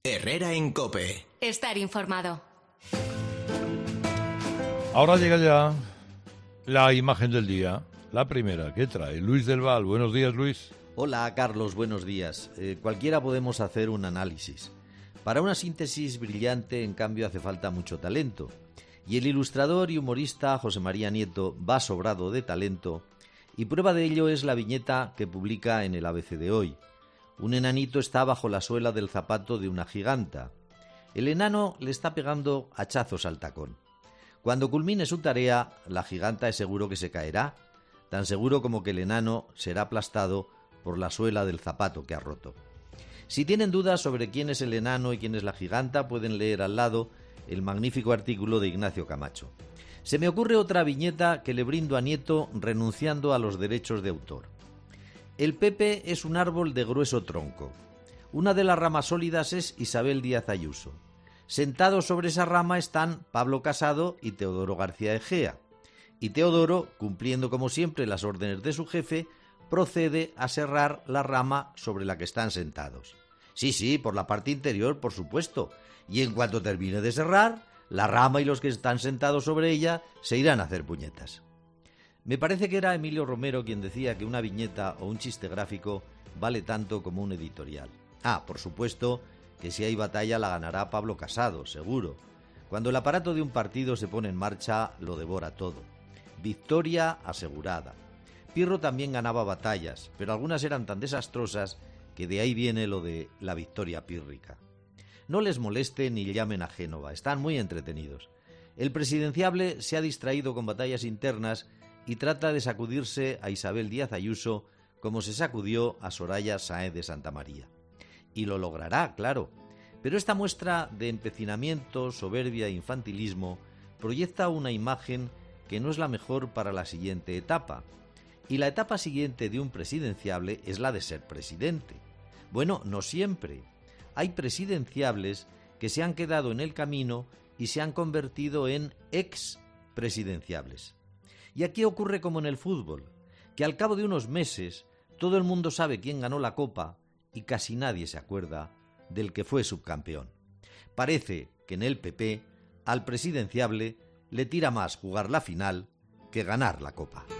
Herrera en COPE. Estar informado. Ahora llega ya la imagen del día, la primera que trae Luis del Val. Buenos días, Luis. Hola, Carlos, buenos días. Cualquiera podemos hacer un análisis. Para una síntesis brillante, en cambio, hace falta mucho talento. Y el ilustrador y humorista José María Nieto va sobrado de talento, y prueba de ello es la viñeta que publica en el ABC de hoy. Un enanito está bajo la suela del zapato de una giganta. El enano le está pegando hachazos al tacón. Cuando culmine su tarea, la giganta es seguro que se caerá, tan seguro como que el enano será aplastado por la suela del zapato que ha roto. Si tienen dudas sobre quién es el enano y quién es la giganta, pueden leer al lado el magnífico artículo de Ignacio Camacho. Se me ocurre otra viñeta que le brindo a Nieto renunciando a los derechos de autor. El Pepe es un árbol de grueso tronco. Una de las ramas sólidas es Isabel Díaz Ayuso. Sentados sobre esa rama están Pablo Casado y Teodoro García Egea. Y Teodoro, cumpliendo como siempre las órdenes de su jefe, procede a serrar la rama sobre la que están sentados. Sí, por la parte interior, por supuesto. Y en cuanto termine de serrar, la rama y los que están sentados sobre ella se irán a hacer puñetas. Me parece que era Emilio Romero quien decía que una viñeta o un chiste gráfico vale tanto como un editorial. Por supuesto que si hay batalla la ganará Pablo Casado, seguro. Cuando el aparato de un partido se pone en marcha, lo devora todo. Victoria asegurada. Pirro también ganaba batallas, pero algunas eran tan desastrosas que de ahí viene lo de la victoria pírrica. No les moleste ni llamen a Génova, están muy entretenidos. El presidenciable se ha distraído con batallas internas y trata de sacudirse a Isabel Díaz Ayuso como se sacudió a Soraya Sáenz de Santamaría. Y lo logrará, claro. Pero esta muestra de empecinamiento, soberbia e infantilismo proyecta una imagen que no es la mejor para la siguiente etapa. Y la etapa siguiente de un presidenciable es la de ser presidente. Bueno, no siempre. Hay presidenciables que se han quedado en el camino y se han convertido en ex-presidenciables. Y aquí ocurre como en el fútbol, que al cabo de unos meses todo el mundo sabe quién ganó la Copa y casi nadie se acuerda del que fue subcampeón. Parece que en el PP al presidenciable le tira más jugar la final que ganar la Copa.